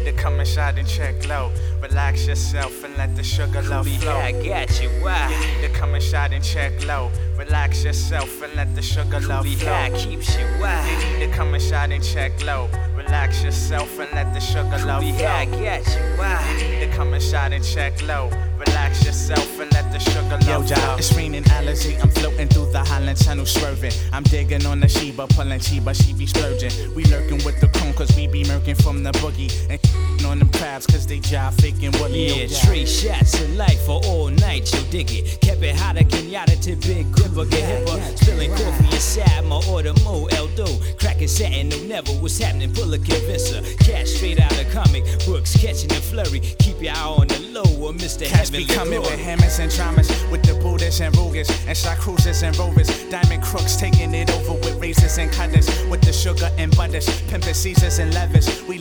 need to come inside and check low. Relax yourself and let the sugar love flow. I got you, why? You need to come inside and check low. Relax yourself and let the sugar love flow. High keeps you, why? You need to come inside and check low. Relax yourself and let the sugar love flow. I got you, why? You need to come inside and check low. Relax yourself and let the sugar love flow. It's raining Alizé, I'm floating through the Highland Tunnel swerving. I'm digging on the Sheba, pulling Chiba, she be splurging. We lurking with the cone cause we be murking from the boogie. And on them crabs cause they jive faking Willie. Yeah, 3 shots of life for all night, you dig it. Kept it hotter, Kenyatta to Big Gripper, get hipper. Spilling coffee inside my order, Mo Eldo. Cracking satin, no never, what's happening, pull a convincer. Cash straight out of comic books, catching the flurry. Keep your eye on the low, or Mr. Cats Heavenly be coming Glory. with hammers and dramas, with the Buddhists and Rugas, and shot cruisers and rovers. Diamond crooks taking it over with razors and cutters, with the sugar and butters, pimping Caesars and levers. We